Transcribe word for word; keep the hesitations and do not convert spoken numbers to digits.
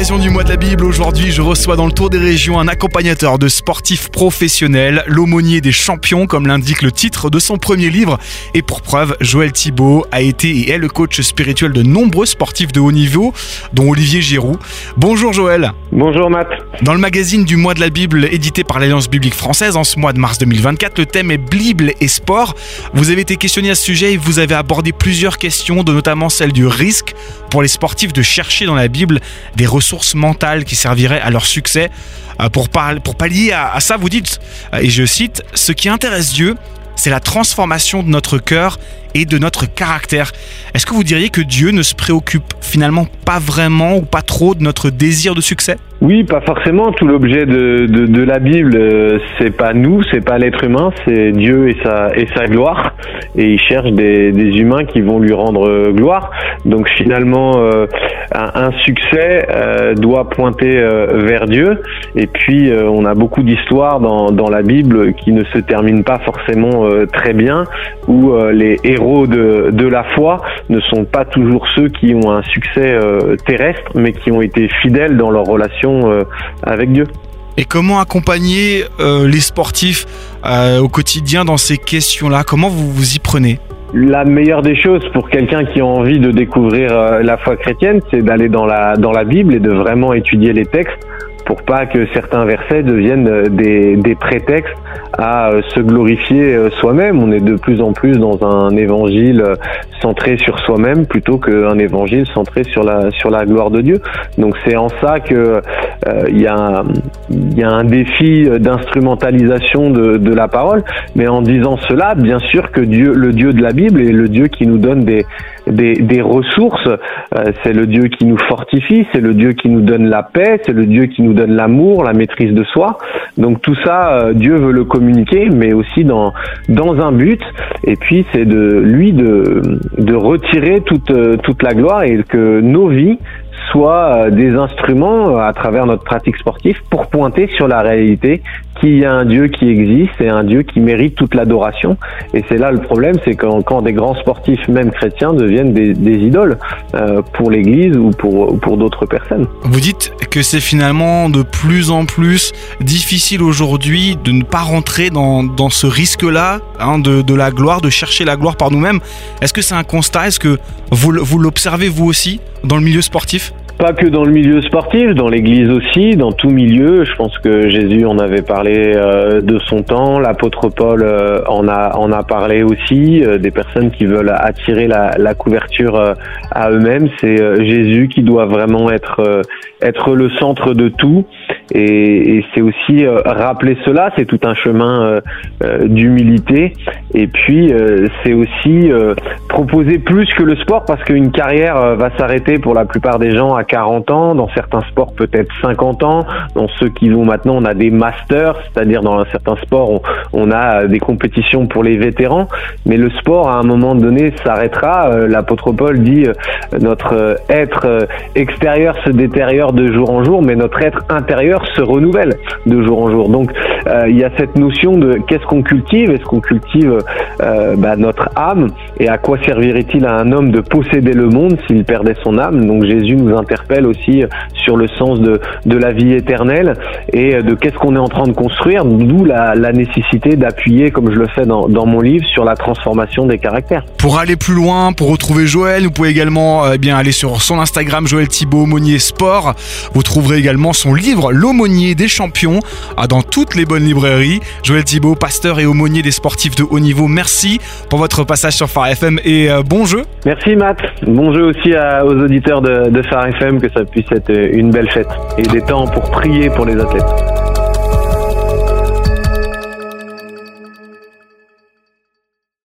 l'occasion du mois de la Bible, aujourd'hui je reçois dans le Tour des régions un accompagnateur de sportifs professionnels, l'aumônier des champions comme l'indique le titre de son premier livre. Et pour preuve, Joël Thibaut a été et est le coach spirituel de nombreux sportifs de haut niveau, dont Olivier Giroud. Bonjour Joël. Bonjour Matt. Dans le magazine du mois de la Bible édité par l'Alliance biblique française en ce mois de mars deux mille vingt-quatre, le thème est Bible et sport. Vous avez été questionné à ce sujet et vous avez abordé plusieurs questions, de notamment celle du risque pour les sportifs de chercher dans la Bible des ressources mentales qui serviraient à leur succès. Pour, par, pour pallier à, à ça, vous dites, et je cite, « Ce qui intéresse Dieu, c'est la transformation de notre cœur et de notre caractère ». Est-ce que vous diriez que Dieu ne se préoccupe finalement pas vraiment ou pas trop de notre désir de succès ? Oui, pas forcément. Tout l'objet de, de, de la Bible, euh, c'est pas nous, c'est pas l'être humain, c'est Dieu et sa, et sa gloire. Et il cherche des, des humains qui vont lui rendre euh, gloire. Donc finalement, euh, un, un succès euh, doit pointer euh, vers Dieu. Et puis, euh, on a beaucoup d'histoires dans, dans la Bible qui ne se terminent pas forcément euh, très bien, où euh, les héros de, de la foi ne sont pas toujours ceux qui ont un succès euh, terrestre, mais qui ont été fidèles dans leur relation euh, avec Dieu. Et comment accompagner euh, les sportifs euh, au quotidien dans ces questions-là ? Comment vous vous y prenez ? La meilleure des choses pour quelqu'un qui a envie de découvrir euh, la foi chrétienne, c'est d'aller dans la, dans la Bible et de vraiment étudier les textes pour pas que certains versets deviennent des, des prétextes à se glorifier soi-même. On est de plus en plus dans un évangile centré sur soi-même plutôt qu'un évangile centré sur la sur la gloire de Dieu. Donc c'est en ça que euh, il y a il y a un défi d'instrumentalisation de, de la parole. Mais en disant cela, bien sûr que Dieu, le Dieu de la Bible, est le Dieu qui nous donne des des, des ressources. Euh, c'est le Dieu qui nous fortifie, c'est le Dieu qui nous donne la paix, c'est le Dieu qui nous donne l'amour, la maîtrise de soi. Donc tout ça, euh, Dieu veut le communiquer, mais aussi dans dans un but. Et puis c'est de lui de de retirer toute toute la gloire et que nos vies soient des instruments à travers notre pratique sportive pour pointer sur la réalité qu'il y a un Dieu qui existe et un Dieu qui mérite toute l'adoration. Et c'est là le problème, c'est quand, quand des grands sportifs, même chrétiens, deviennent des, des idoles euh, pour l'Église ou pour, pour d'autres personnes. Vous dites que c'est finalement de plus en plus difficile aujourd'hui de ne pas rentrer dans, dans ce risque-là, hein, de, de la gloire, de chercher la gloire par nous-mêmes. Est-ce que c'est un constat ? Est-ce que vous, vous l'observez vous aussi dans le milieu sportif ? Pas que dans le milieu sportif, dans l'Église aussi, dans tout milieu. Je pense que Jésus en avait parlé euh, de son temps, l'apôtre Paul euh, en a en a parlé aussi. Euh, des personnes qui veulent attirer la, la couverture euh, à eux-mêmes, c'est euh, Jésus qui doit vraiment être euh, être le centre de tout. Et, et c'est aussi euh, rappeler cela, c'est tout un chemin euh, euh, d'humilité. Et puis euh, c'est aussi euh, proposer plus que le sport, parce qu'une carrière euh, va s'arrêter pour la plupart des gens à quarante ans, dans certains sports peut-être cinquante ans, dans ceux qui vont maintenant on a des masters, c'est-à-dire dans certains sports on, on a des compétitions pour les vétérans, mais le sport à un moment donné s'arrêtera. Euh, l'apôtre Paul dit euh, notre euh, être euh, extérieur se détériore de jour en jour, mais notre être intérieur se renouvelle de jour en jour. Donc euh, il y a cette notion de qu'est-ce qu'on cultive. Est-ce qu'on cultive euh, bah, notre âme, et à quoi servirait-il à un homme de posséder le monde s'il perdait son âme? Donc Jésus nous interpelle aussi sur le sens de, de la vie éternelle et de qu'est-ce qu'on est en train de construire, d'où la, la nécessité d'appuyer, comme je le fais dans, dans mon livre, sur la transformation des caractères. Pour aller plus loin, pour retrouver Joël, vous pouvez également euh, bien aller sur son Instagram, Joël Thibaut, aumônier sport. Vous trouverez également son livre, L'aumônier des champions, dans toutes les bonnes librairies. Joël Thibaut, pasteur et aumônier des sportifs de haut niveau, merci pour votre passage sur Phare F M et euh, bon jeu. Merci Matt, bon jeu aussi à, aux auditeurs de, de Phare F M, que ça puisse être une belle fête et des temps pour prier pour les athlètes.